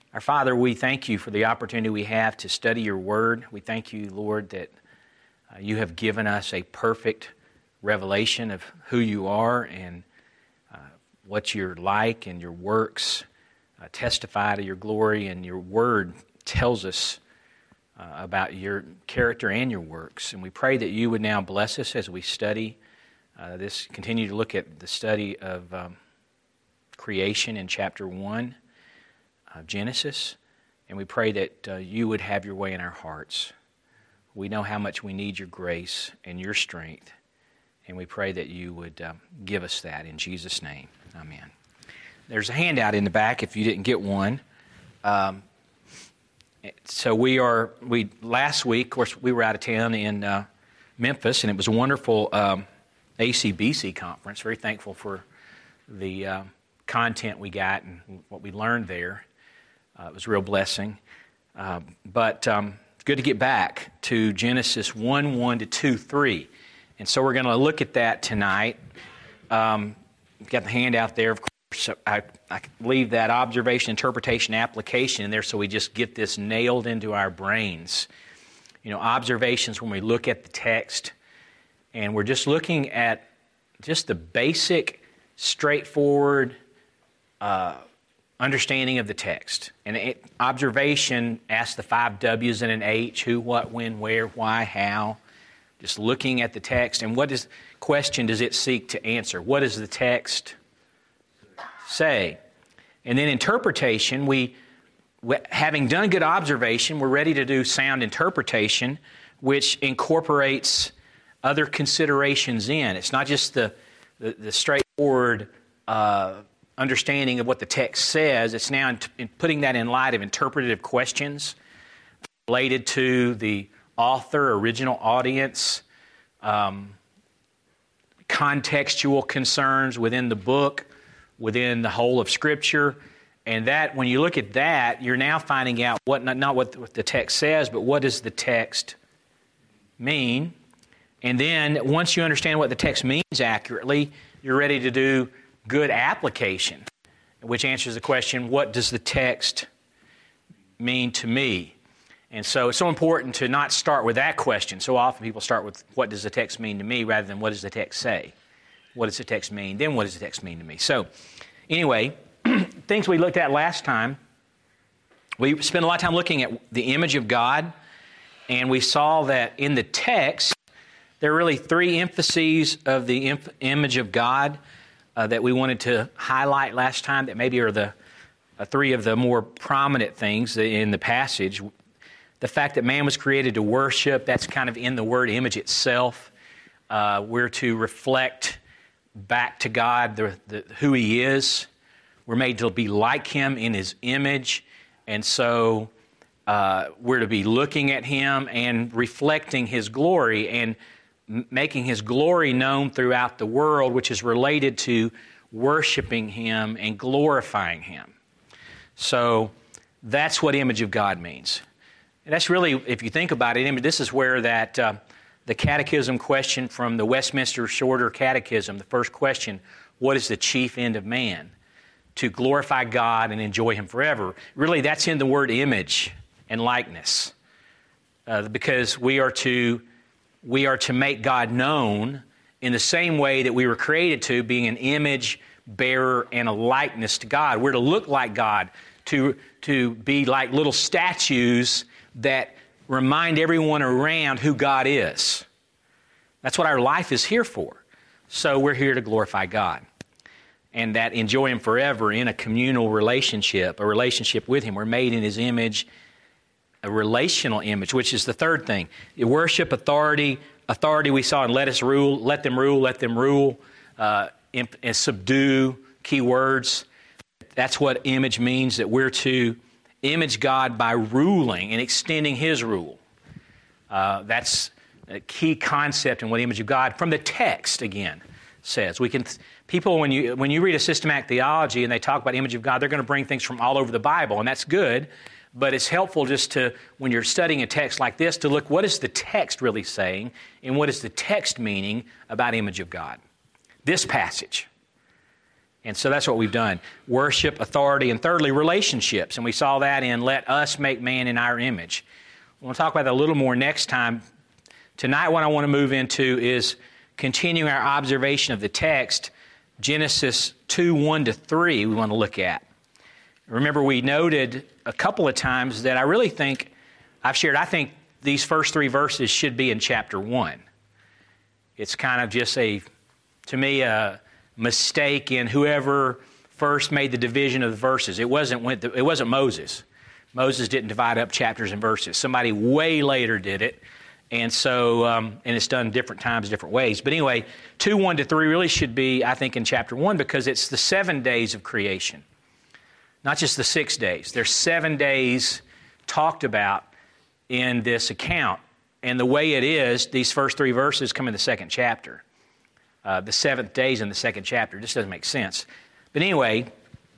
Our Father, we thank you for the opportunity we have to study your word. We thank you, Lord, that you have given us a perfect revelation of who you are and what you're like, and your works testify to your glory, and your word tells us about your character and your works. And we pray that you would now bless us as we study this, continue to look at the study of creation in chapter 1 of Genesis, and we pray that you would have your way in our hearts. We know how much we need your grace and your strength, and we pray that you would give us that in Jesus' name. Amen. There's a handout in the back if you didn't get one. So last week, of course, we were out of town in Memphis, and it was a wonderful ACBC conference. Very thankful for the content we got and what we learned there. It was a real blessing. But it's good to get back to Genesis 1:1 to 2:3. And so we're going to look at that tonight. We've got the handout there, of course. I leave that observation, interpretation, application in there so we just get this nailed into our brains. You know, observations when we look at the text, and we're just looking at just the basic, straightforward understanding of the text. And observation asks the 5 W's and an H: who, what, when, where, why, how. Just looking at the text, and what question does it seek to answer? What does the text say? And then interpretation, having done good observation, we're ready to do sound interpretation, which incorporates other considerations in. It's not just the straightforward understanding of what the text says. It's now putting that in light of interpretative questions related to the author, original audience, contextual concerns within the book, within the whole of Scripture. And that, when you look at that, you're now finding out not what the text says, but what does the text mean. And then once you understand what the text means accurately, you're ready to do good application, which answers the question, what does the text mean to me? And so it's so important to not start with that question. So often people start with, what does the text mean to me, rather than what does the text say? What does the text mean? Then what does the text mean to me? So anyway, things we looked at last time, we spent a lot of time looking at the image of God, and we saw that in the text, there are really 3 emphases of the image of God that we wanted to highlight last time, that maybe are the 3 of the more prominent things in the passage. The fact that man was created to worship, that's kind of in the word image itself. We're to reflect back to God who He is. We're made to be like Him in His image. And so we're to be looking at Him and reflecting His glory and making His glory known throughout the world, which is related to worshiping Him and glorifying Him. So that's what image of God means. And that's really, if you think about it, this is where that the catechism question from the Westminster Shorter Catechism, the first question, what is the chief end of man? To glorify God and enjoy Him forever. Really, that's in the word image and likeness. Because we are to make God known in the same way that we were created to, being an image bearer and a likeness to God. We're to look like God, to be like little statues that remind everyone around who God is. That's what our life is here for. So we're here to glorify God and that enjoy Him forever in a communal relationship, a relationship with Him. We're made in His image, a relational image, which is the third thing. Worship, authority we saw in let them rule, and subdue, key words. That's what image means, that we're to image God by ruling and extending His rule. That's a key concept in what image of God, from the text again, says. People, when you read a systematic theology and they talk about image of God, they're going to bring things from all over the Bible, and that's good. But it's helpful just to, when you're studying a text like this, to look, what is the text really saying, and what is the text meaning about image of God? This passage. And so that's what we've done. Worship, authority, and thirdly, relationships. And we saw that in Let Us Make Man in Our Image. We'll talk about that a little more next time. Tonight what I want to move into is continuing our observation of the text, Genesis 2, 1-3 we want to look at. Remember, we noted a couple of times that I really think, I think these first 3 verses should be in chapter 1. It's kind of just to me, a mistake in whoever first made the division of the verses. It wasn't Moses. Moses didn't divide up chapters and verses. Somebody way later did it. And so, and it's done different times, different ways. But anyway, 2, 1-3 really should be, I think, in chapter 1 because it's the 7 days of creation. Not just the 6 days. There's 7 days talked about in this account. And the way it is, these first 3 verses come in the 2nd chapter. The 7th day is in the 2nd chapter. It just doesn't make sense. But anyway,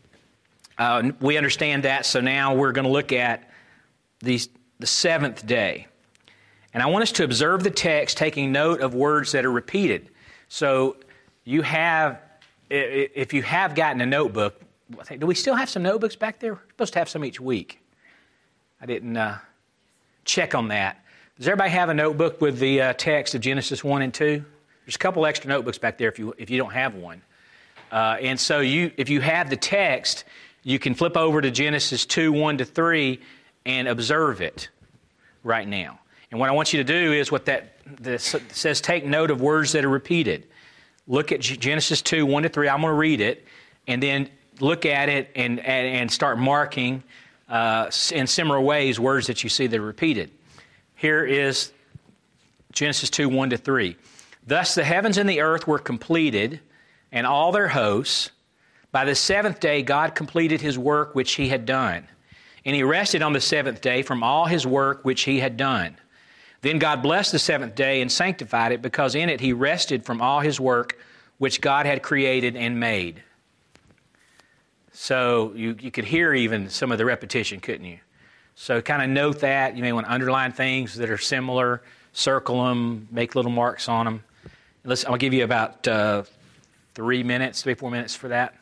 we understand that. So now we're going to look at the 7th day. And I want us to observe the text, taking note of words that are repeated. So you have, if you have gotten a notebook, do we still have some notebooks back there? We're supposed to have some each week. I didn't check on that. Does everybody have a notebook with the text of Genesis 1 and 2? There's a couple extra notebooks back there if you don't have one. And so if you have the text, you can flip over to Genesis 2, 1-3 and observe it right now. And what I want you to do is this says, take note of words that are repeated. Look at Genesis 2, 1-3. I'm going to read it, and then look at it and start marking in similar ways words that you see that are repeated. Here is Genesis 2, 1-3. Thus the heavens and the earth were completed, and all their hosts. By the 7th day God completed his work which he had done. And he rested on the 7th day from all his work which he had done. Then God blessed the 7th day and sanctified it, because in it he rested from all his work which God had created and made. So you could hear even some of the repetition, couldn't you? So kind of note that. You may want to underline things that are similar, circle them, make little marks on them. I'll give you about 3 minutes, 3-4 minutes for that.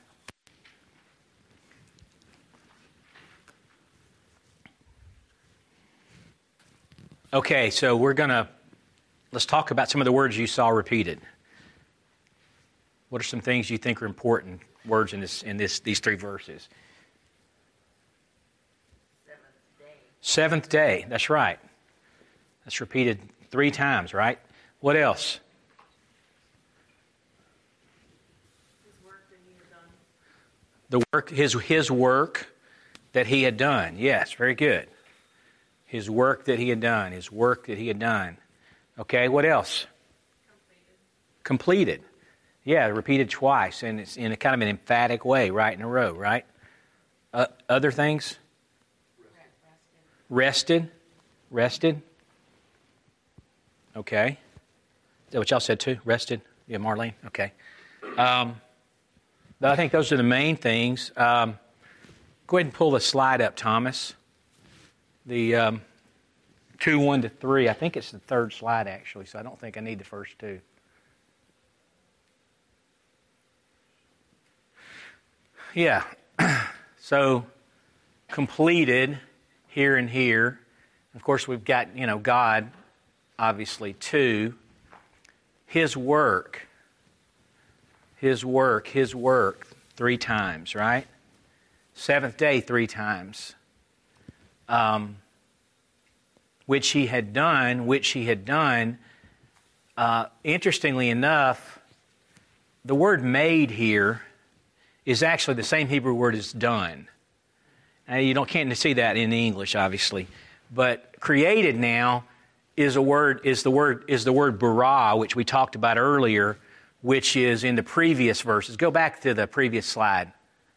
Okay, so let's talk about some of the words you saw repeated. What are some things you think are important words in these 3 verses? 7th day, that's right. That's repeated 3 times, right? What else? His work that he had done. His work that he had done. Yes, very good. His work that he had done. His work that he had done. Okay, what else? Completed. Yeah, repeated twice, and it's in a kind of an emphatic way, right in a row, right? Other things? Rested. Okay. Is that what y'all said too? Rested? Yeah, Marlene? Okay. I think those are the main things. Go ahead and pull the slide up, Thomas. The 2, 1-3. I think it's the 3rd slide, actually, so I don't think I need the first 2. Yeah. So, completed here and here. Of course, we've got, God, obviously, 2. His work. 3 times, right? 7th day 3 times. Which he had done. Interestingly enough, the word made here is actually the same Hebrew word as done. Now, you can't see that in English, obviously, but created now is the word bara, which we talked about earlier, which is in the previous verses. Go back to the previous slide.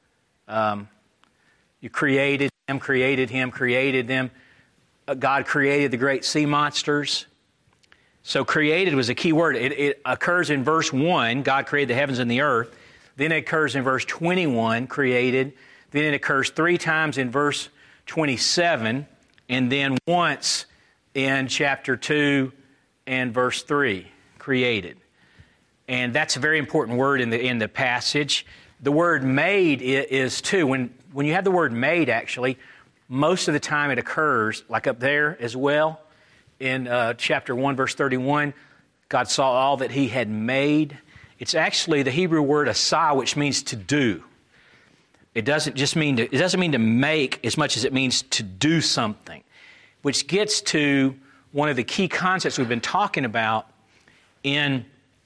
You created him, created them. God created the great sea monsters. So created was a key word. It occurs in verse 1, God created the heavens and the earth. Then it occurs in verse 21, created. Then it occurs 3 times in verse 27, and then once in chapter 2 and verse 3, created. And that's a very important word in the passage. The word made is too. When you have the word made, actually, most of the time it occurs, like up there as well, in chapter 1, verse 31, God saw all that he had made. It's actually the Hebrew word asah, which means to do. It doesn't mean to make as much as it means to do something, which gets to one of the key concepts we've been talking about in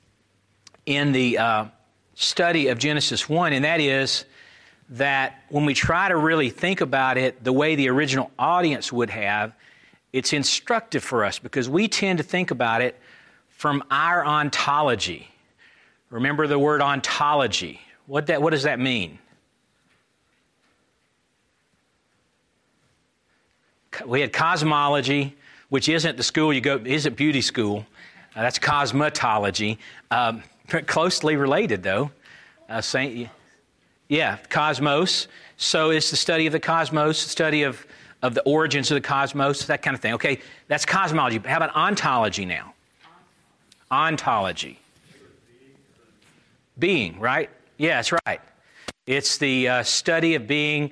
the study of Genesis 1, and that is that when we try to really think about it the way the original audience would have, it's instructive for us because we tend to think about it from our ontology. Remember the word ontology. What does that mean? We had cosmology, which isn't the school you go, isn't beauty school. That's cosmetology. Closely related, though. Cosmos. So it's the study of the cosmos, the study of the origins of the cosmos, that kind of thing. Okay, that's cosmology. How about ontology now? Ontology. Being, right? Yeah, that's right. It's the study of being,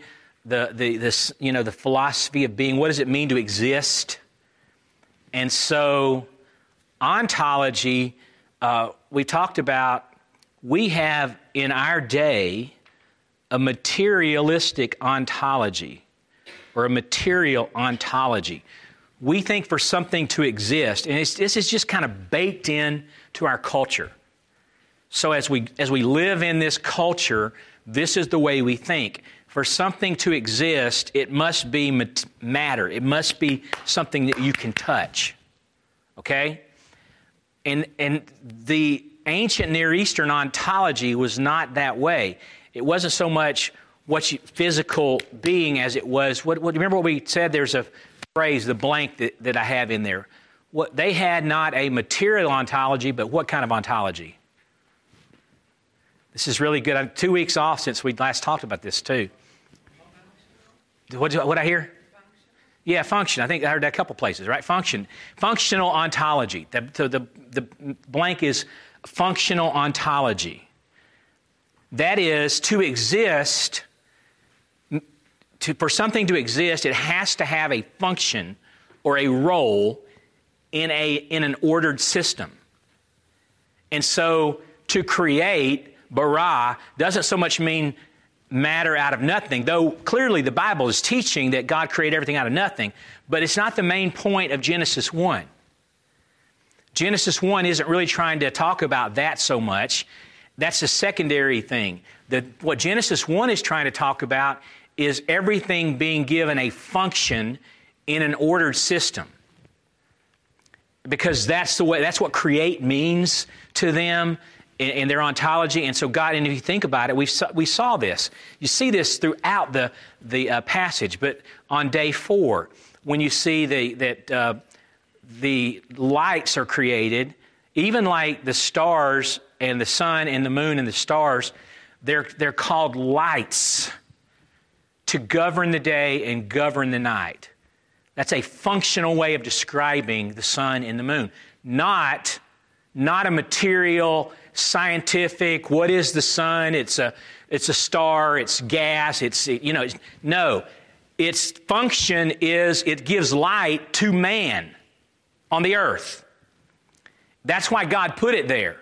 the philosophy of being. What does it mean to exist? And so, ontology, we talked about, we have in our day a materialistic ontology or a material ontology. We think for something to exist, and this is just kind of baked in to our culture. So as we live in this culture, this is the way we think. For something to exist, it must be matter. It must be something that you can touch. Okay? And the ancient Near Eastern ontology was not that way. It wasn't so much physical being as it was. Remember what we said? There's a phrase, the blank that I have in there. They had not a material ontology, but what kind of ontology? This is really good. I'm 2 weeks off since we last talked about this too. What did I hear? Function. Yeah, function. I think I heard that a couple places, right? Function. Functional ontology. The blank is functional ontology. That is, to exist, for something to exist, it has to have a function or a role in an ordered system. And so to create, bara, doesn't so much mean matter out of nothing, though clearly the Bible is teaching that God created everything out of nothing, but it's not the main point of Genesis 1. Genesis 1 isn't really trying to talk about that so much. That's a secondary thing. What Genesis 1 is trying to talk about is everything being given a function in an ordered system. Because that's what create means to them in their ontology. And so God, and if you think about it, we saw this. You see this throughout the passage. But on day 4, when you see that the lights are created, even like the stars and the sun and the moon and the stars, they're called lights to govern the day and govern the night. That's a functional way of describing the sun and the moon. Not a material, scientific, what is the sun? It's a star, it's gas, no. Its function is it gives light to man on the earth. That's why God put it there.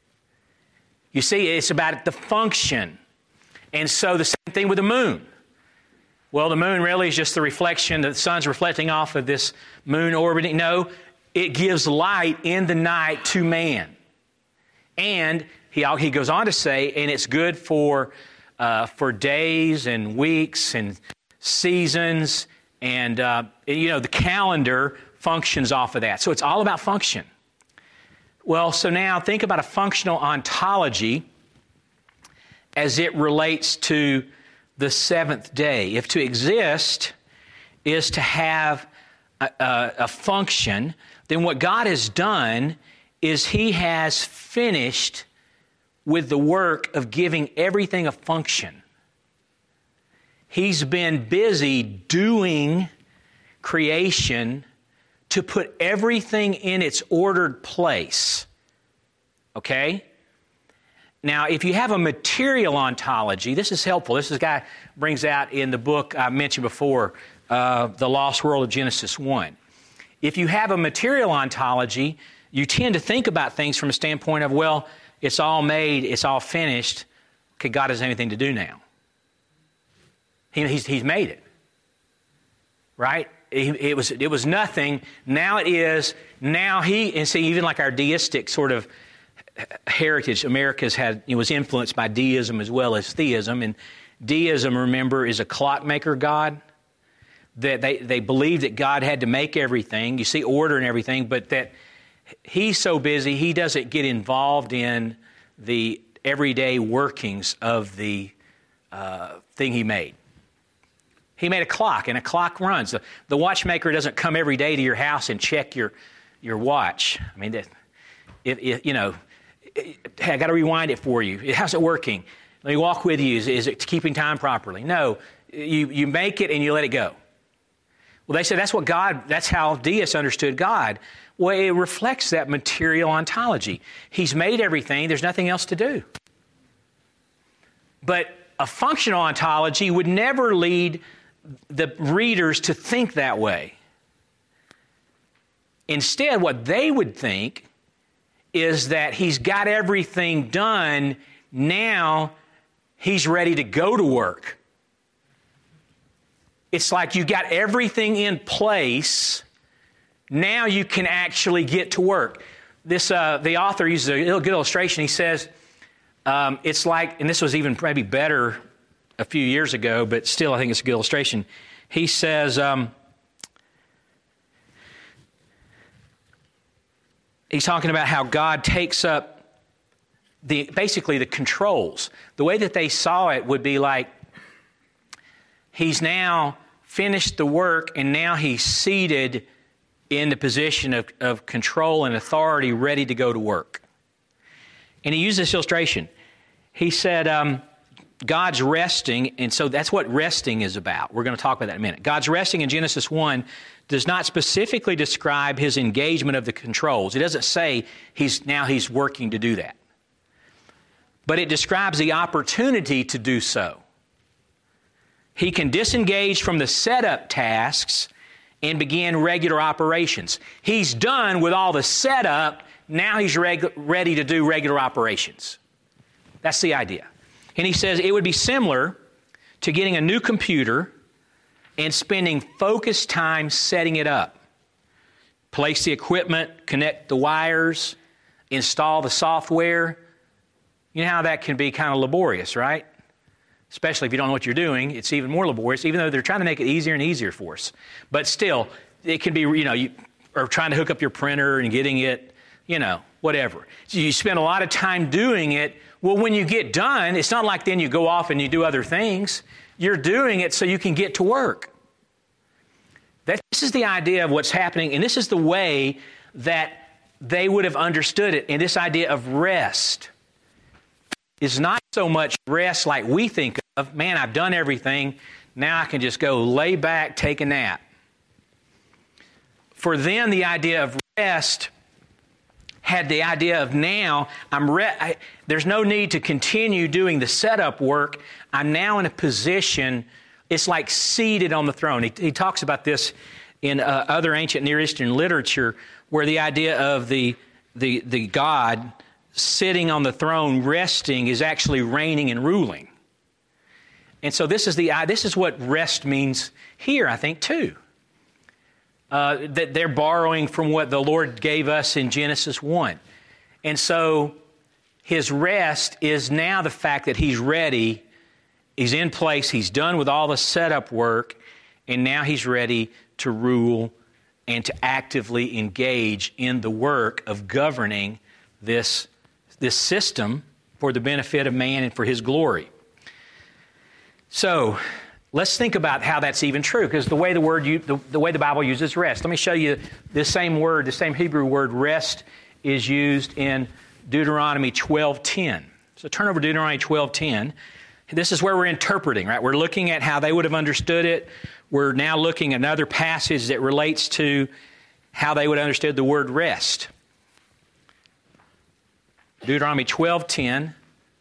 You see, it's about the function. And so the same thing with the moon. Well, the moon really is just the reflection, the sun's reflecting off of this moon orbiting. No, it gives light in the night to man. And he goes on to say, and it's good for days and weeks and seasons, and the calendar functions off of that. So it's all about function. Well, so now think about a functional ontology as it relates to the seventh day. If to exist is to have a function, then what God has done is He has finished with the work of giving everything a function. He's been busy doing creation to put everything in its ordered place. Okay? Now, if you have a material ontology, this is helpful. This is a guy brings out in the book I mentioned before, The Lost World of Genesis 1. If you have a material ontology, you tend to think about things from a standpoint of, well, it's all made, it's all finished. Okay, God doesn't have anything to do now. He's made it, right? It was nothing. Now it is. Now and see, even like our deistic sort of heritage, America's was influenced by deism as well as theism. And deism, remember, is a clockmaker God. That they believe that God had to make everything. You see order and everything, but that He's so busy, He doesn't get involved in the everyday workings of the thing He made. He made a clock, and a clock runs. The watchmaker doesn't come every day to your house and check your watch. I mean, I got to rewind it for you. How's it working? Let me walk with you. Is it keeping time properly? No, you make it and you let it go. Well, they say that's how deists understood God. Well, it reflects that material ontology. He's made everything. There's nothing else to do. But a functional ontology would never lead the readers to think that way. Instead, what they would think is that He's got everything done. Now He's ready to go to work. It's like you got everything in place. Now you can actually get to work. The author uses a good illustration. He says, it's like, and this was even maybe better a few years ago, but still I think it's a good illustration. He says, he's talking about how God takes up basically the controls. The way that they saw it would be like, He's now finished the work, and now He's seated in the position of control and authority, ready to go to work. And he used this illustration. He said, God's resting, and so that's what resting is about. We're going to talk about that in a minute. God's resting in Genesis 1 does not specifically describe His engagement of the controls. It doesn't say He's working to do that. But it describes the opportunity to do so. He can disengage from the setup tasks and begin regular operations. He's done with all the setup. Now He's ready to do regular operations. That's the idea. And he says it would be similar to getting a new computer and spending focused time setting it up. Place the equipment, connect the wires, install the software. You know how that can be kind of laborious, right? Especially if you don't know what you're doing, it's even more laborious, even though they're trying to make it easier and easier for us. But still, it can be, you are trying to hook up your printer and getting it, whatever. So you spend a lot of time doing it. Well, when you get done, it's not like then you go off and you do other things. You're doing it so you can get to work. This is the idea of what's happening, and this is the way that they would have understood it. And this idea of rest is not so much rest like we think of, man, I've done everything, now I can just go lay back, take a nap. For them, the idea of rest had the idea of now, there's no need to continue doing the setup work. I'm now in a position, it's like seated on the throne. He talks about this in other ancient Near Eastern literature, where the idea of the God sitting on the throne, resting, is actually reigning and ruling. And so this is what rest means here, I think, too. That they're borrowing from what the Lord gave us in Genesis 1. And so His rest is now the fact that He's ready, He's in place, He's done with all the setup work, and now He's ready to rule and to actively engage in the work of governing this system for the benefit of man and for His glory. So let's think about how that's even true, because the way the Bible uses rest. Let me show you this same word, the same Hebrew word rest is used in Deuteronomy 12:10. So turn over to Deuteronomy 12:10. This is where we're interpreting, right? We're looking at how they would have understood it. We're now looking at another passage that relates to how they would have understood the word rest. Deuteronomy 12:10,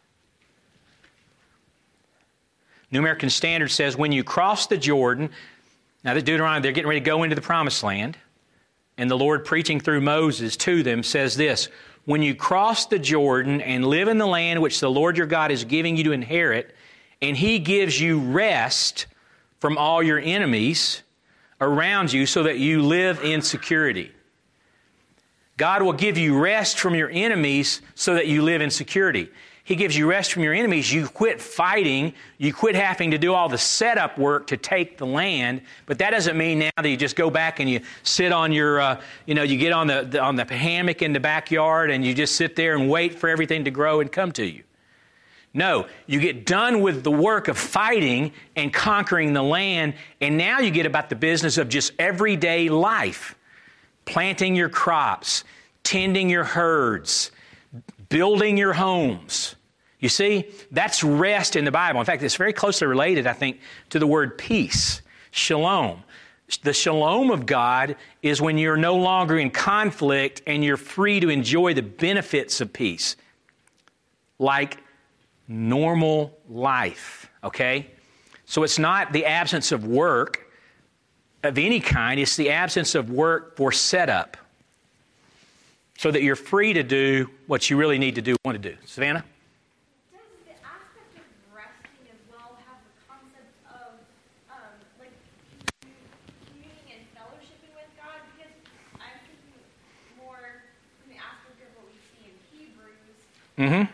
New American Standard says, when you cross the Jordan, now the Deuteronomy, they're getting ready to go into the Promised Land, and the Lord preaching through Moses to them says this, when you cross the Jordan and live in the land which the Lord your God is giving you to inherit, and He gives you rest from all your enemies around you so that you live in security. God will give you rest from your enemies so that you live in security. He gives you rest from your enemies. You quit fighting. You quit having to do all the setup work to take the land. But that doesn't mean now that you just go back and you sit on your, you get on the hammock in the backyard and you just sit there and wait for everything to grow and come to you. No, you get done with the work of fighting and conquering the land, and now you get about the business of just everyday life. Planting your crops, tending your herds, building your homes. You see, that's rest in the Bible. In fact, it's very closely related, I think, to the word peace, shalom. The shalom of God is when you're no longer in conflict and you're free to enjoy the benefits of peace, like normal life, okay? So it's not the absence of work of any kind, it's the absence of work for setup so that you're free to do what you really need to do, want to do. Savannah? Does the aspect of resting as well have the concept of communing and fellowshipping with God? Because I'm thinking more from the aspect of what we see in Hebrews. Mm-hmm.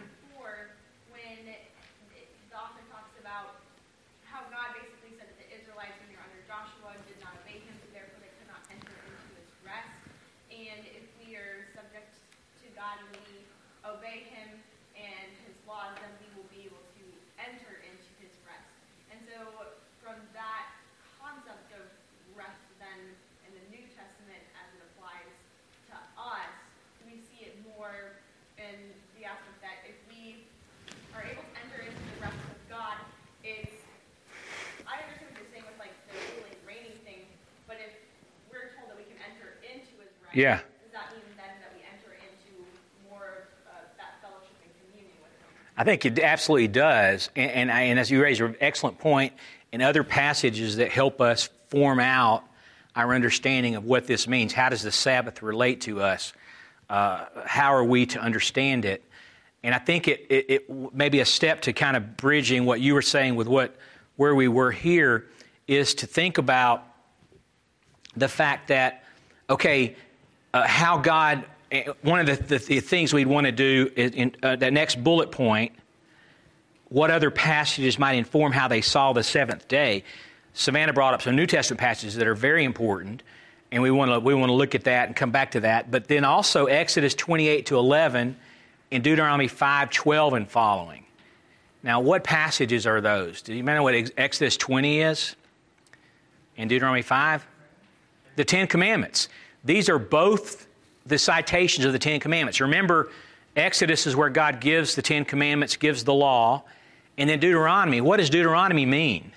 Yeah. Does that mean then that we enter into more of that fellowship and communion with Him? I think it absolutely does. And as you raise an excellent point, in other passages that help us form out our understanding of what this means. How does the Sabbath relate to us? How are we to understand it? And I think it may be a step to kind of bridging what you were saying with where we were here is to think about the fact that, okay, how God, one of the things we'd want to do is in that next bullet point, what other passages might inform how they saw the seventh day. Savannah brought up some New Testament passages that are very important, and we want to look at that and come back to that. But then also Exodus 28-11 and Deuteronomy 5:12 and following. Now, what passages are those? Do you remember what Exodus 20 is? And Deuteronomy 5? The Ten Commandments. These are both the citations of the Ten Commandments. Remember, Exodus is where God gives the Ten Commandments, gives the law. And then Deuteronomy, what does Deuteronomy mean?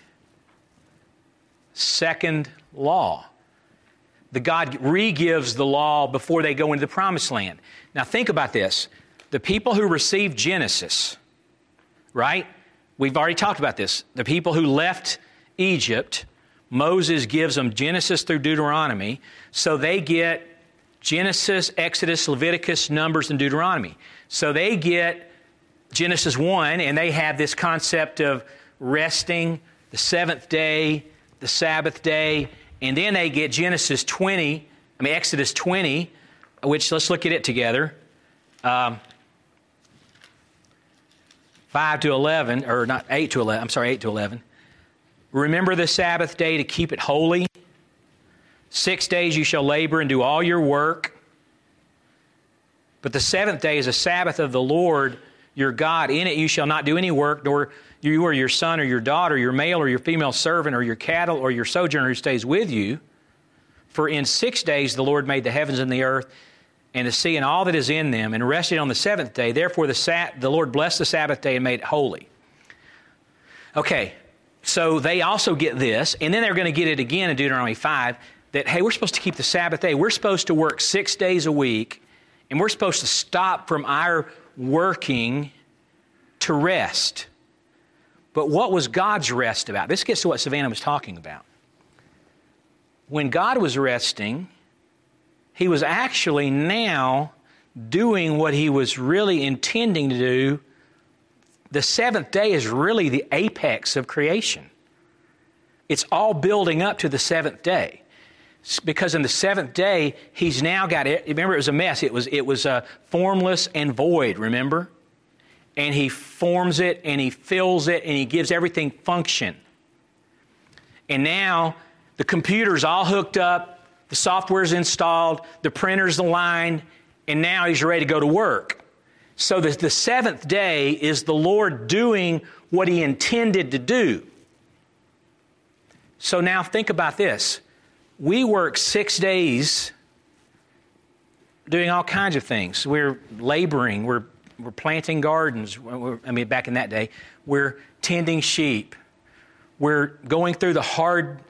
Second law. The God re-gives the law before they go into the Promised Land. Now think about this. The people who received Genesis, right? We've already talked about this. The people who left Egypt, Moses gives them Genesis through Deuteronomy, so they get Genesis, Exodus, Leviticus, Numbers, and Deuteronomy. So they get Genesis 1, and they have this concept of resting, the seventh day, the Sabbath day, and then they get Exodus 20, which let's look at it together. 5-11, or not 8-11, I'm sorry, 8-11. Remember the Sabbath day to keep it holy. 6 days you shall labor and do all your work. But the seventh day is a Sabbath of the Lord your God. In it you shall not do any work, nor you or your son or your daughter, your male or your female servant, or your cattle or your sojourner who stays with you. For in 6 days the Lord made the heavens and the earth and the sea and all that is in them, and rested on the seventh day. Therefore the Lord blessed the Sabbath day and made it holy. Okay, so they also get this, and then they're going to get it again in Deuteronomy 5, that, hey, we're supposed to keep the Sabbath day. We're supposed to work 6 days a week, and we're supposed to stop from our working to rest. But what was God's rest about? This gets to what Savannah was talking about. When God was resting, he was actually now doing what he was really intending to do. The seventh day is really the apex of creation. It's all building up to the seventh day. Because in the seventh day, he's now got it. Remember, it was a mess. It was formless and void, remember? And he forms it, and he fills it, and he gives everything function. And now the computer's all hooked up, the software's installed, the printer's aligned, and now he's ready to go to work. So the seventh day is the Lord doing what he intended to do. So now think about this. We work 6 days doing all kinds of things. We're laboring. We're planting gardens. Back in that day, we're tending sheep. We're going through the hard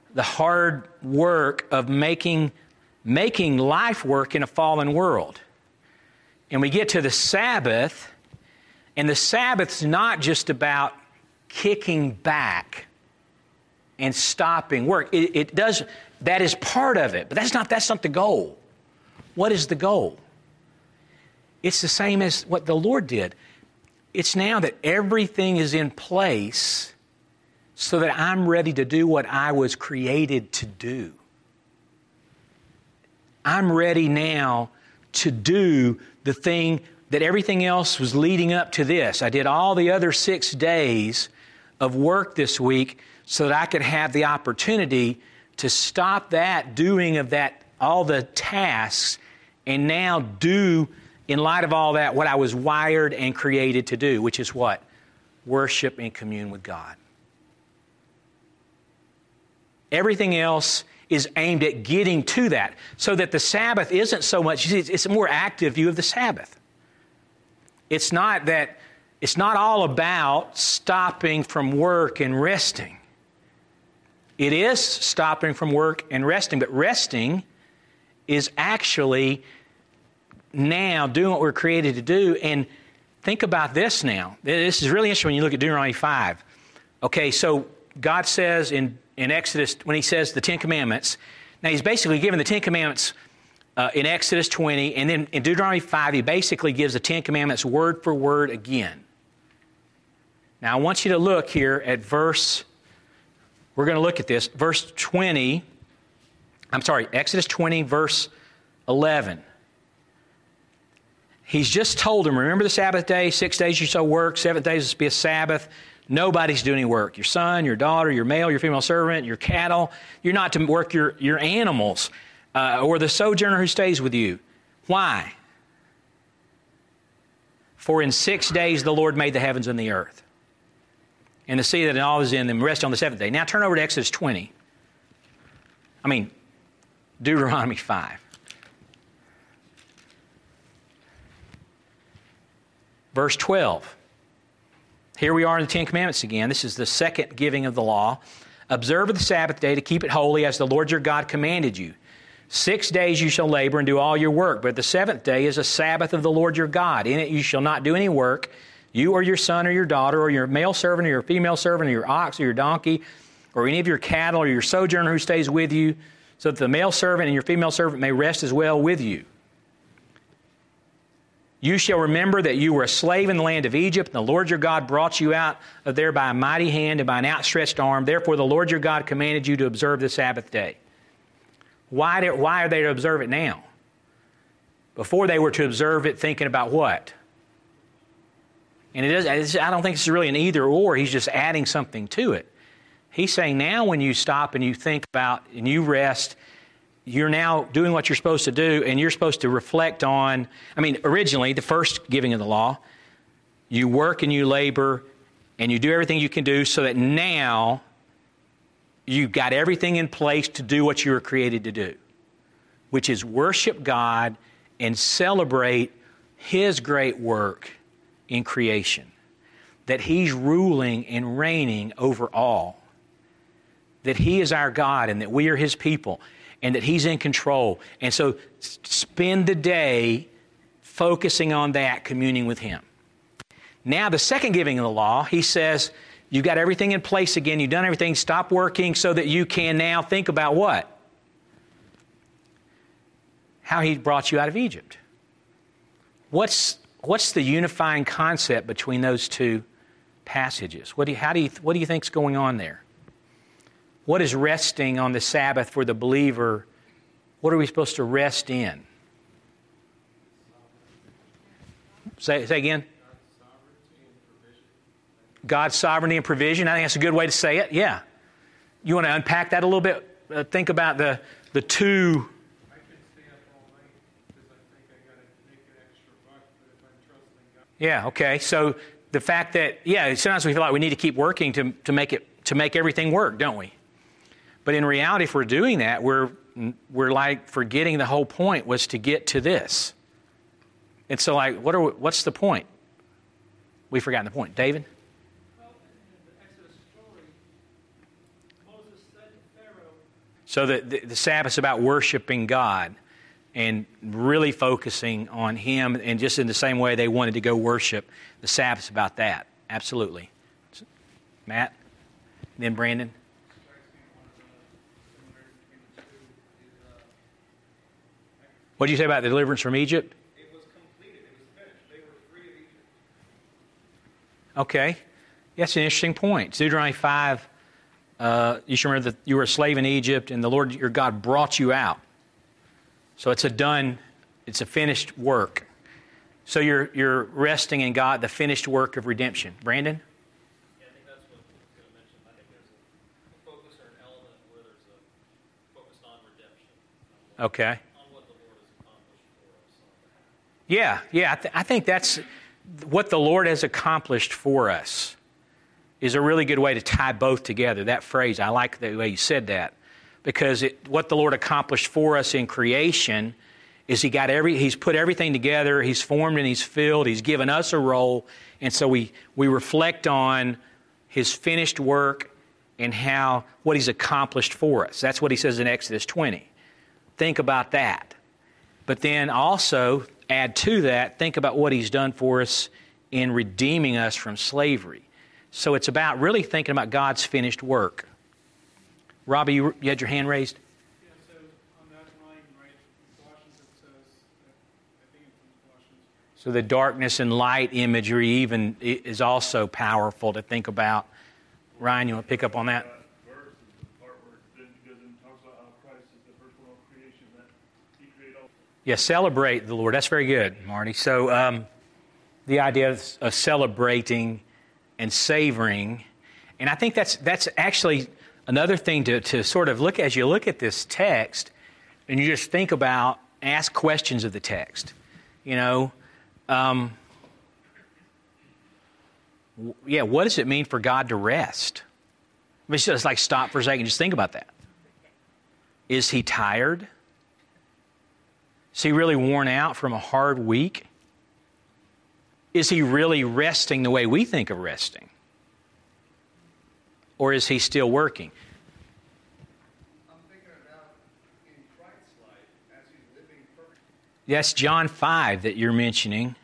work of making life work in a fallen world. And we get to the Sabbath, and the Sabbath's not just about kicking back and stopping work. It does, that is part of it, but that's not the goal. What is the goal? It's the same as what the Lord did. It's now that everything is in place so that I'm ready to do what I was created to do. I'm ready now to do the thing that everything else was leading up to this. I did all the other 6 days of work this week so that I could have the opportunity to stop that doing of that, all the tasks, and now do, in light of all that, what I was wired and created to do, which is what? Worship and commune with God. Everything else is aimed at getting to that, so that the Sabbath isn't so much, it's a more active view of the Sabbath. It's not all about stopping from work and resting. It is stopping from work and resting, but resting is actually now doing what we're created to do. And think about this now. This is really interesting when you look at Deuteronomy 5. Okay, so God says in Exodus, when he says the Ten Commandments, now he's basically given the Ten Commandments in Exodus 20, and then in Deuteronomy 5, he basically gives the Ten Commandments word for word again. Now I want you to look here at we're going to look at this, Exodus 20, verse 11. He's just told them, remember the Sabbath day, 6 days you shall work, 7 days will be a Sabbath. Nobody's doing any work. Your son, your daughter, your male, your female servant, your cattle. You're not to work your animals or the sojourner who stays with you. Why? For in 6 days the Lord made the heavens and the earth, and the sea that all is in them, rest on the seventh day. Now turn over to Exodus 20. Deuteronomy 5. Verse 12. Here we are in the Ten Commandments again. This is the second giving of the law. Observe the Sabbath day to keep it holy as the Lord your God commanded you. 6 days you shall labor and do all your work, but the seventh day is a Sabbath of the Lord your God. In it you shall not do any work, you or your son or your daughter or your male servant or your female servant or your ox or your donkey or any of your cattle or your sojourner who stays with you, so that the male servant and your female servant may rest as well with you. You shall remember that you were a slave in the land of Egypt, and the Lord your God brought you out of there by a mighty hand and by an outstretched arm. Therefore the Lord your God commanded you to observe the Sabbath day. Why are they to observe it now? Before they were to observe it thinking about what? And I don't think it's really an either or. He's just adding something to it. He's saying now when you stop and you think about and you rest, you're now doing what you're supposed to do, and you're supposed to reflect on, originally, the first giving of the law, you work and you labor and you do everything you can do so that now you've got everything in place to do what you were created to do, which is worship God and celebrate His great work in creation, that He's ruling and reigning over all, that He is our God and that we are His people, and that He's in control. And so spend the day focusing on that, communing with Him. Now, the second giving of the law, He says, You've got everything in place again. You've done everything. Stop working so that you can now think about what? How He brought you out of Egypt. What's the unifying concept between those two passages? What do you think's going on there? What is resting on the Sabbath for the believer? What are we supposed to rest in? Say again. God's sovereignty and provision. I think that's a good way to say it. Yeah. You want to unpack that a little bit? Think about the two. I can stay up all night because I think I got to make an extra buck, but if I'm trusting God. Yeah. Okay. So the fact that sometimes we feel like we need to keep working to make everything work, don't we? But in reality, if we're doing that, we're like forgetting the whole point was to get to this. And so, like, what's the point? We've forgotten the point. David? Well, in the Exodus story, Moses said to Pharaoh. So the Sabbath's about worshiping God and really focusing on Him, and just in the same way they wanted to go worship, the Sabbath's about that. Absolutely. Matt? Then Brandon? What did you say about the deliverance from Egypt? It was completed. It was finished. They were free of Egypt. Okay. That's an interesting point. Deuteronomy 5, you should remember that you were a slave in Egypt and the Lord your God brought you out. So it's a finished work. So you're resting in God, the finished work of redemption. Brandon? Yeah, I think that's what I was going to mention. I think there's a focus or an element where there's a focus on redemption. Okay. On what the Lord has accomplished for us. I think that's what the Lord has accomplished for us is a really good way to tie both together. That phrase, I like the way you said that, because what the Lord accomplished for us in creation is He's put everything together, He's formed and He's filled, He's given us a role, and so we reflect on His finished work and what He's accomplished for us. That's what He says in Exodus 20. Think about that. But then also add to that, think about what He's done for us in redeeming us from slavery. So it's about really thinking about God's finished work. Robbie, you had your hand raised? Yeah, so on that line, right, in Colossians it says, I think it's in Colossians. So the darkness and light imagery even is also powerful to think about. Ryan, you want to pick up on that? Verse is the part where because it talks about how Christ is the first one of creation that He created all. Yeah, celebrate the Lord. That's very good, Marty. So the idea of celebrating and savoring, and I think that's actually another thing to sort of look as you look at this text, and you just think about, ask questions of the text. You know, what does it mean for God to rest? I mean, just like stop for a second, just think about that. Is He tired? Is He really worn out from a hard week? Is He really resting the way we think of resting? Or is He still working? I'm thinking about in Christ's life as He's living perfectly. That's John 5 that you're mentioning.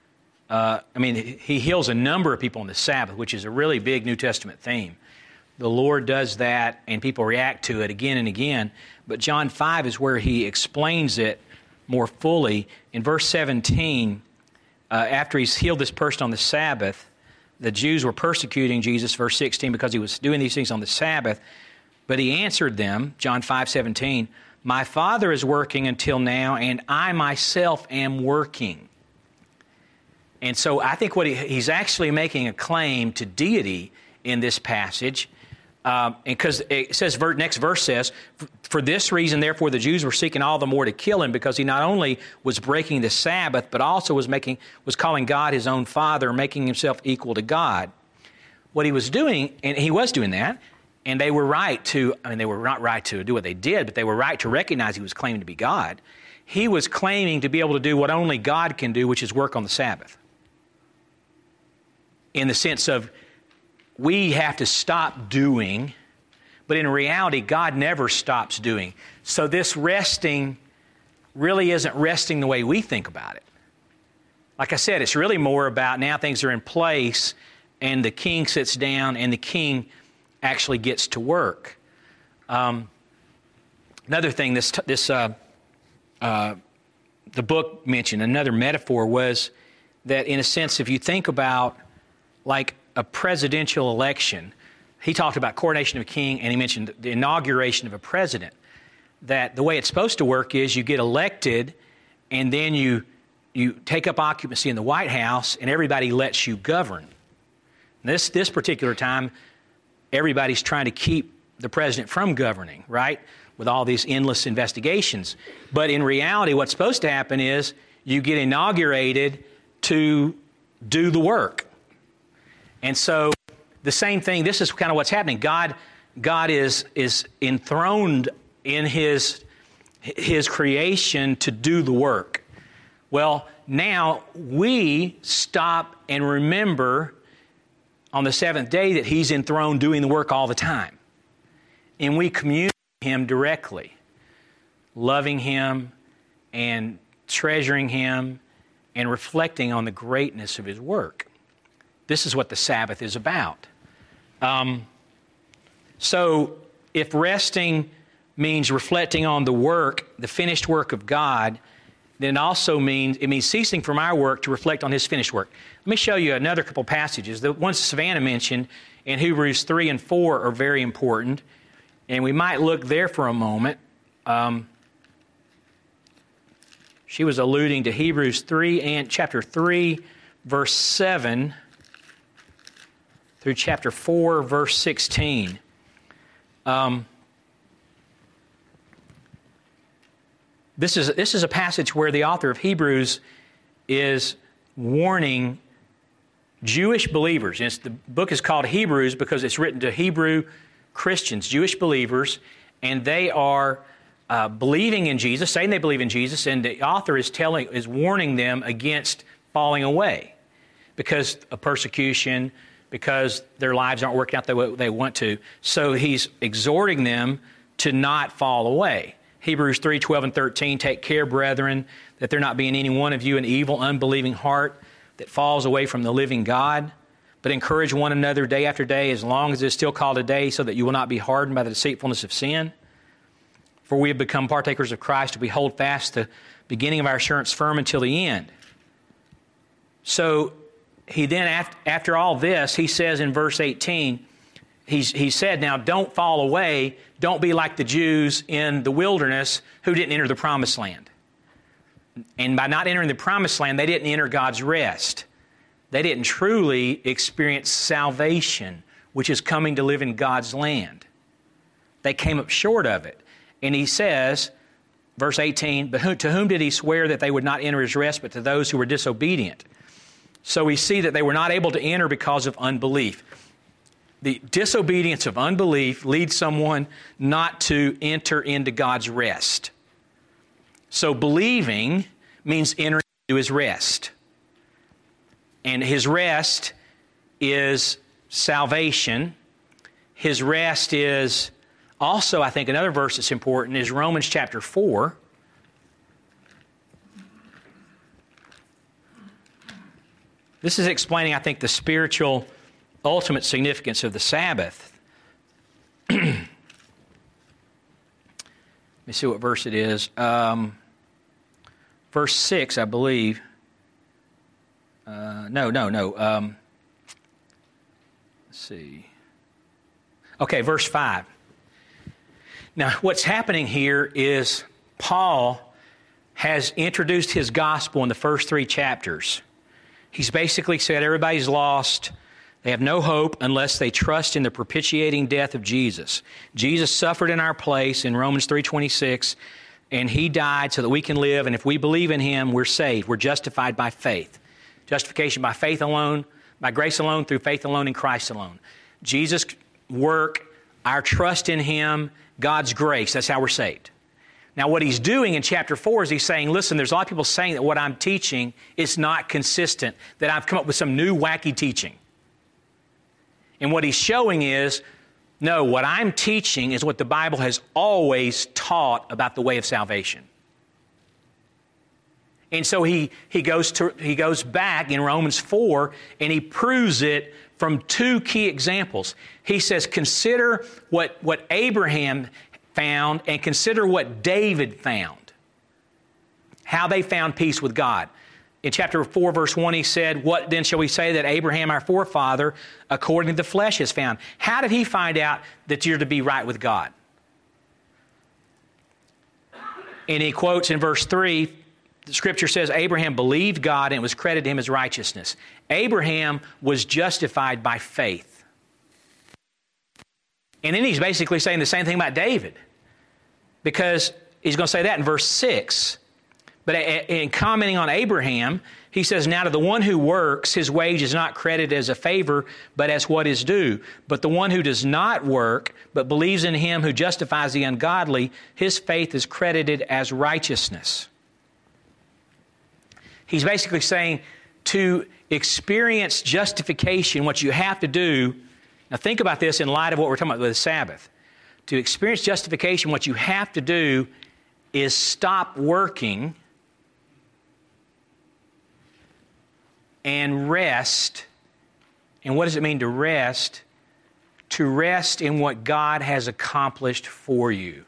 He heals a number of people on the Sabbath, which is a really big New Testament theme. The Lord does that, and people react to it again and again. But John 5 is where He explains it more fully. In verse 17, after He's healed this person on the Sabbath, the Jews were persecuting Jesus, verse 16, because He was doing these things on the Sabbath. But He answered them, John 5:17, "My Father is working until now, and I myself am working." And so I think he's actually making a claim to deity in this passage, because it says, next verse says, "For this reason, therefore, the Jews were seeking all the more to kill Him, because He not only was breaking the Sabbath, but also was calling God His own Father, making Himself equal to God." What He was doing, and He was doing that, and they were right to, they were not right to do what they did, but they were right to recognize He was claiming to be God. He was claiming to be able to do what only God can do, which is work on the Sabbath. In the sense of, we have to stop doing, but in reality, God never stops doing. So this resting really isn't resting the way we think about it. Like I said, it's really more about now things are in place, and the king sits down, and the king actually gets to work. Another thing the book mentioned, another metaphor was that, in a sense, if you think about like a presidential election, he talked about coronation of a king, and he mentioned the inauguration of a president, that the way it's supposed to work is you get elected, and then you take up occupancy in the White House, and everybody lets you govern. This particular time, everybody's trying to keep the president from governing, right, with all these endless investigations. But in reality, what's supposed to happen is you get inaugurated to do the work. And so the same thing, this is kind of what's happening. God is enthroned in his creation to do the work. Well, now we stop and remember on the seventh day that he's enthroned doing the work all the time. And we commune with him directly, loving him and treasuring him and reflecting on the greatness of his work. This is what the Sabbath is about. So if resting means reflecting on the work, the finished work of God, then it also means ceasing from our work to reflect on his finished work. Let me show you another couple passages. The ones Savannah mentioned in Hebrews 3 and 4 are very important, and we might look there for a moment. She was alluding to Hebrews 3 and chapter 3, verse 7 through chapter 4, verse 16. This is a passage where the author of Hebrews is warning Jewish believers. And the book is called Hebrews because it's written to Hebrew Christians, Jewish believers, and they are believing in Jesus, saying they believe in Jesus, and the author is warning them against falling away because of persecution, because their lives aren't working out the way they want to. So he's exhorting them to not fall away. Hebrews 3, 12 and 13, take care, brethren, that there not be in any one of you an evil, unbelieving heart that falls away from the living God, but encourage one another day after day, as long as it is still called a day, so that you will not be hardened by the deceitfulness of sin. For we have become partakers of Christ, if we hold fast the beginning of our assurance firm until the end. So he then, after all this, he says in verse 18, he said, now don't fall away, don't be like the Jews in the wilderness who didn't enter the promised land. And by not entering the promised land, they didn't enter God's rest. They didn't truly experience salvation, which is coming to live in God's land. They came up short of it. And he says, verse 18, but to whom did he swear that they would not enter his rest, but to those who were disobedient? So we see that they were not able to enter because of unbelief. The disobedience of unbelief leads someone not to enter into God's rest. So believing means entering into his rest. And his rest is salvation. His rest is also, I think, another verse that's important is Romans chapter 4. This is explaining, I think, the spiritual ultimate significance of the Sabbath. Let me see what verse it is. Verse 6, I believe. No. Let's see. Okay, verse 5. Now, what's happening here is Paul has introduced his gospel in the first 3 chapters. He's basically said everybody's lost. They have no hope unless they trust in the propitiating death of Jesus. Jesus suffered in our place in Romans 3:26, and he died so that we can live, and if we believe in him, we're saved. We're justified by faith. Justification by faith alone, by grace alone, through faith alone, in Christ alone. Jesus' work, our trust in him, God's grace, that's how we're saved. Now, what he's doing in chapter 4 is he's saying, listen, there's a lot of people saying that what I'm teaching is not consistent, that I've come up with some new wacky teaching. And what he's showing is, no, what I'm teaching is what the Bible has always taught about the way of salvation. And so he goes back in Romans 4 and he proves it from two key examples. He says, consider what Abraham found and consider what David found. How they found peace with God. In chapter 4, verse 1, he said, what then shall we say that Abraham, our forefather, according to the flesh has found? How did he find out that you're to be right with God? And he quotes in verse 3, the Scripture says, Abraham believed God and it was credited to him as righteousness. Abraham was justified by faith. And then he's basically saying the same thing about David. Because he's going to say that in verse 6. But in commenting on Abraham, he says, now to the one who works, his wage is not credited as a favor, but as what is due. But the one who does not work, but believes in him who justifies the ungodly, his faith is credited as righteousness. He's basically saying to experience justification, what you have to do, now think about this in light of what we're talking about with the Sabbath. To experience justification, what you have to do is stop working and rest. And what does it mean to rest? To rest in what God has accomplished for you.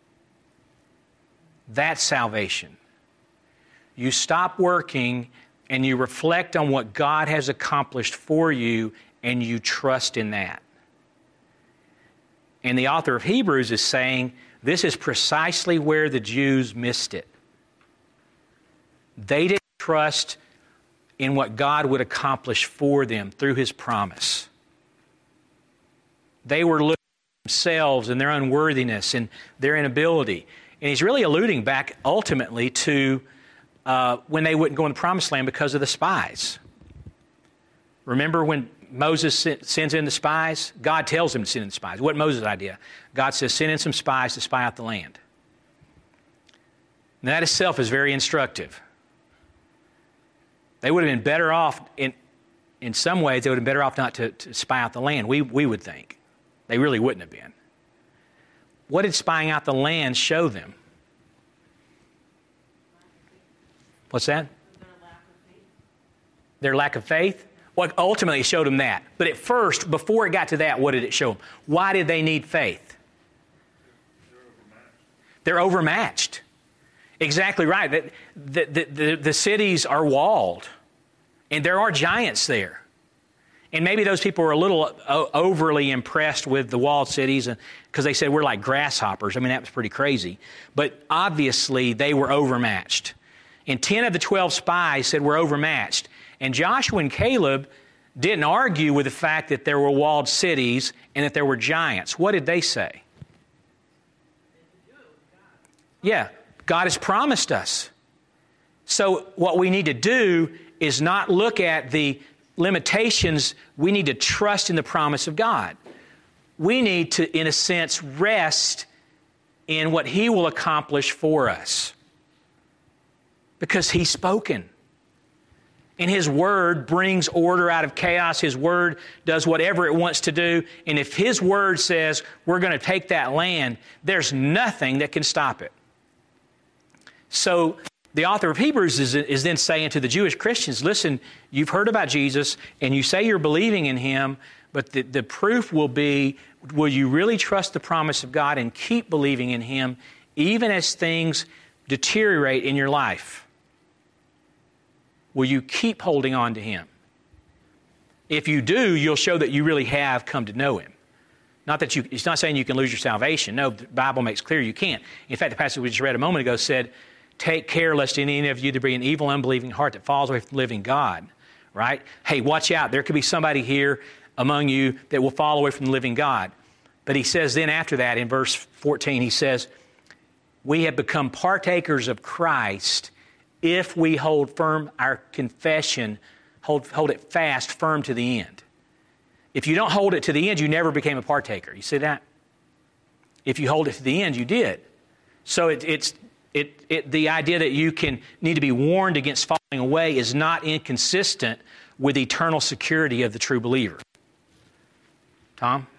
That's salvation. You stop working and you reflect on what God has accomplished for you and you trust in that. And the author of Hebrews is saying this is precisely where the Jews missed it. They didn't trust in what God would accomplish for them through His promise. They were looking at themselves and their unworthiness and their inability. And he's really alluding back ultimately to when they wouldn't go in the promised land because of the spies. Remember when Moses sends in the spies? God tells him to send in the spies. It wasn't Moses' idea. God says, send in some spies to spy out the land. And that itself is very instructive. They would have been better off, in some ways, they would have been better off not to spy out the land, we would think. They really wouldn't have been. What did spying out the land show them? What's that? Their lack of faith? Well, ultimately, it showed them that. But at first, before it got to that, what did it show them? Why did they need faith? They're overmatched. Exactly right. The cities are walled, and there are giants there. And maybe those people were a little overly impressed with the walled cities because they said we're like grasshoppers. I mean, that was pretty crazy. But obviously, they were overmatched. And 10 of the 12 spies said we're overmatched. And Joshua and Caleb didn't argue with the fact that there were walled cities and that there were giants. What did they say? Yeah, God has promised us. So what we need to do is not look at the limitations. We need to trust in the promise of God. We need to, in a sense, rest in what He will accomplish for us. Because He's spoken. And His Word brings order out of chaos. His Word does whatever it wants to do. And if His Word says we're going to take that land, there's nothing that can stop it. So the author of Hebrews is then saying to the Jewish Christians, listen, you've heard about Jesus and you say you're believing in Him, but the proof will be, will you really trust the promise of God and keep believing in Him even as things deteriorate in your life? Will you keep holding on to Him? If you do, you'll show that you really have come to know Him. Not that it's not saying you can lose your salvation. No, the Bible makes clear you can't. In fact, the passage we just read a moment ago said, take care lest any of you there be an evil, unbelieving heart that falls away from the living God. Right? Hey, watch out. There could be somebody here among you that will fall away from the living God. But he says then after that, in verse 14, he says, we have become partakers of Christ if we hold firm our confession, hold it fast, firm to the end. If you don't hold it to the end, you never became a partaker. You see that? If you hold it to the end, you did. So the idea that you need to be warned against falling away is not inconsistent with the eternal security of the true believer. Tom?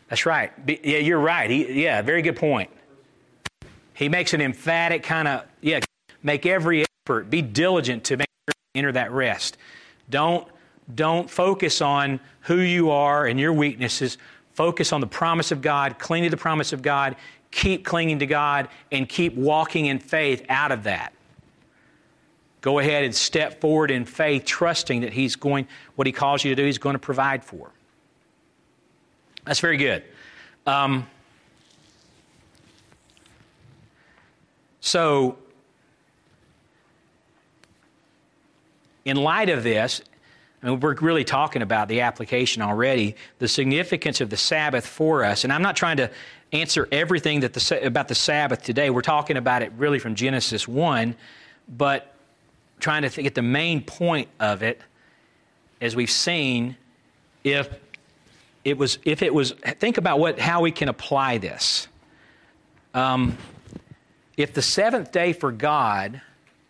That's right. Yeah, you're right. Very good point. He makes an emphatic kind of, make every effort. Be diligent to make sure you enter that rest. Don't focus on who you are and your weaknesses. Focus on the promise of God. Cling to the promise of God. Keep clinging to God and keep walking in faith out of that. Go ahead and step forward in faith, trusting that what He calls you to do, He's going to provide for. That's very good. So, in light of this, we're really talking about the application already, the significance of the Sabbath for us. And I'm not trying to answer everything about the Sabbath today. We're talking about it really from Genesis 1, but trying to get the main point of it, as we've seen, think about how we can apply this. If the seventh day for God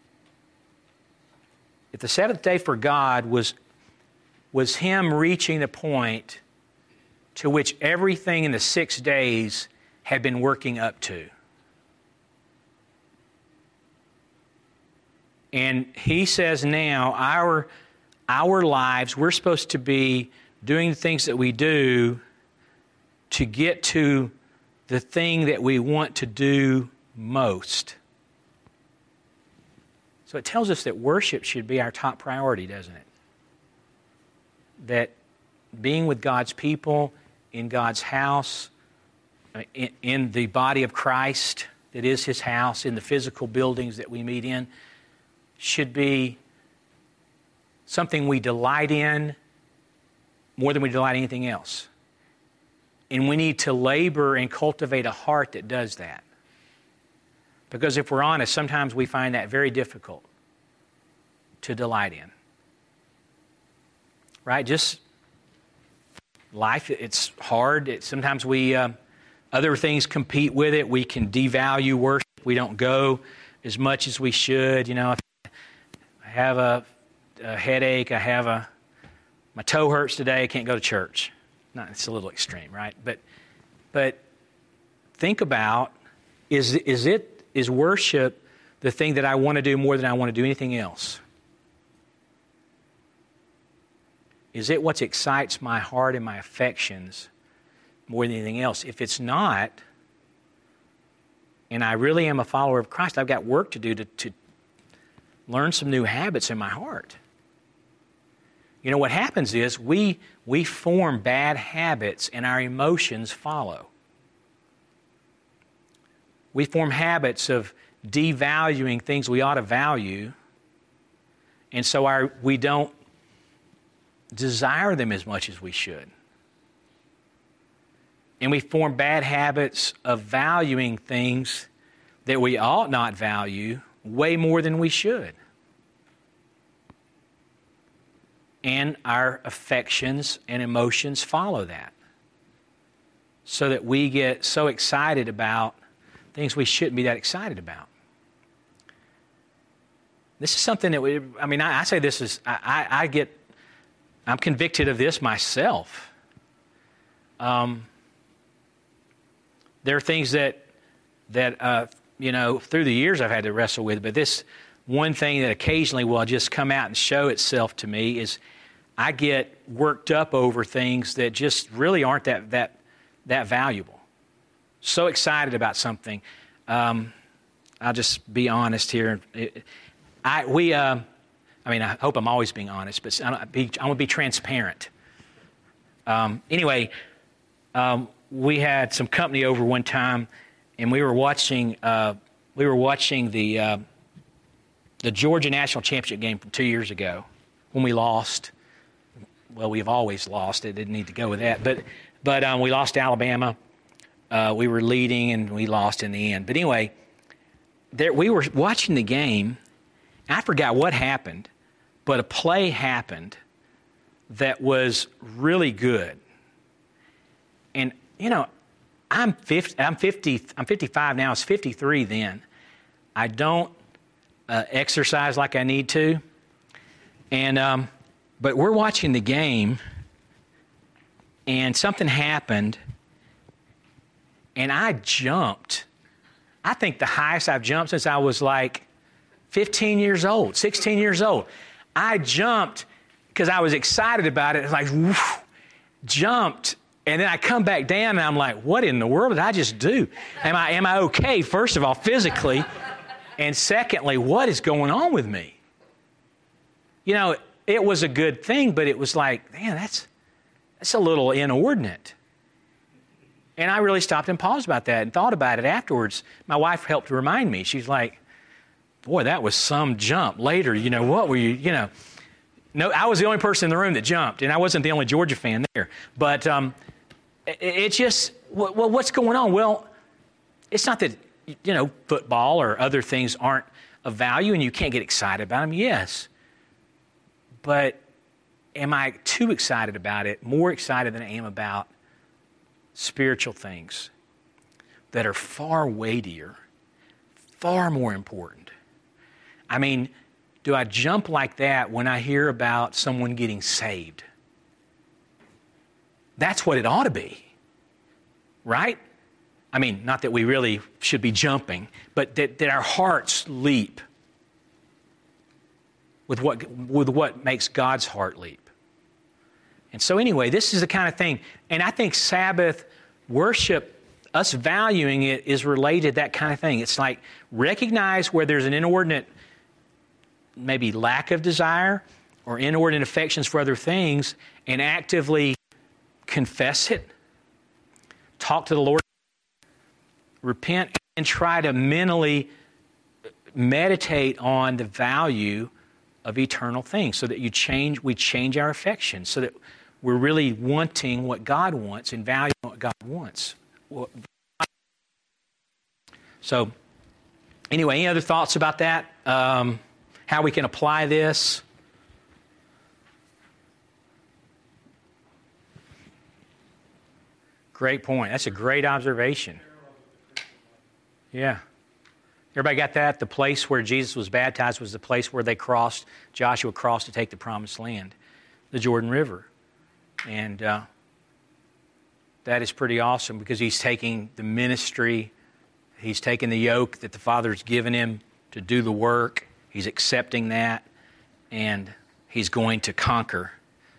was Him reaching the point to which everything in the 6 days had been working up to. And He says now, our lives, we're supposed to be doing the things that we do to get to the thing that we want to do most. So it tells us that worship should be our top priority, doesn't it? That being with God's people, in God's house, in the body of Christ that is His house, in the physical buildings that we meet in, should be something we delight in more than we delight in anything else. And we need to labor and cultivate a heart that does that. Because if we're honest, sometimes we find that very difficult to delight in. Right? Just life, it's hard. Sometimes other things compete with it. We can devalue worship. We don't go as much as we should. If I have a headache, my toe hurts today, I can't go to church. It's a little extreme, right? But think about, is worship the thing that I want to do more than I want to do anything else? Is it what excites my heart and my affections more than anything else? If it's not, and I really am a follower of Christ, I've got work to do to learn some new habits in my heart. What happens is we form bad habits and our emotions follow. We form habits of devaluing things we ought to value, and so we don't desire them as much as we should. And we form bad habits of valuing things that we ought not value way more than we should. And our affections and emotions follow that. So that we get so excited about things we shouldn't be that excited about. This is something that I say this is, I'm convicted of this myself. There are things that through the years I've had to wrestle with, but this one thing that occasionally will just come out and show itself to me is I get worked up over things that just really aren't that valuable. So excited about something. I'll just be honest here. I hope I'm always being honest, but I want to be transparent. We had some company over one time, and we were watching the Georgia National Championship game from 2 years ago when we lost. Well, we've always lost. It didn't need to go with that, but we lost to Alabama. We were leading, and we lost in the end. But anyway, we were watching the game. I forgot what happened, but a play happened that was really good. And I'm 55 now. I was 53 then. I don't exercise like I need to, and but we're watching the game, and something happened, And I jumped. I think the highest I've jumped since I was like 15 years old, 16 years old. I jumped because I was excited about it. Like, woof, jumped. And then I come back down and I'm like, what in the world did I just do? Am I okay, first of all, physically? And secondly, what is going on with me? You know, it was a good thing, but it was like, man, that's a little inordinate. And I really stopped and paused about that and thought about it afterwards. My wife helped remind me. She's like, boy, that was some jump. Later, you know, what were you, No, I was the only person in the room that jumped, and I wasn't the only Georgia fan there. But it just, well, what's going on? Well, it's not that, football or other things aren't of value and you can't get excited about them. Yes. But am I too excited about it, more excited than I am about spiritual things that are far weightier, far more important? I mean, do I jump like that when I hear about someone getting saved? That's what it ought to be, right? I mean, not that we really should be jumping, but that our hearts leap with what makes God's heart leap. And so anyway, this is the kind of thing, and I think Sabbath worship, us valuing it, is related to that kind of thing. It's like recognize where there's an inordinate maybe lack of desire or inordinate affections for other things and actively confess it, talk to the Lord, repent, and try to mentally meditate on the value of eternal things so that we change our affections so that we're really wanting what God wants and valuing what God wants. So anyway, any other thoughts about that? How we can apply this? Great point. That's a great observation. Yeah. Everybody got that? The place where Jesus was baptized was the place where Joshua crossed to take the promised land, the Jordan River. And that is pretty awesome because he's taking the ministry, he's taking the yoke that the Father's given him to do the work. He's accepting that, and he's going to conquer.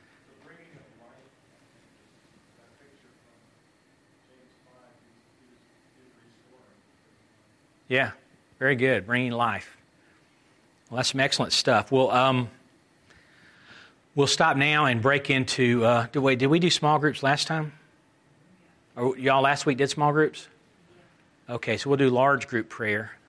Yeah, very good. Bringing life. Well, that's some excellent stuff. We'll stop now and break into. Did we do small groups last time? Or y'all last week did small groups? Okay, so we'll do large group prayer.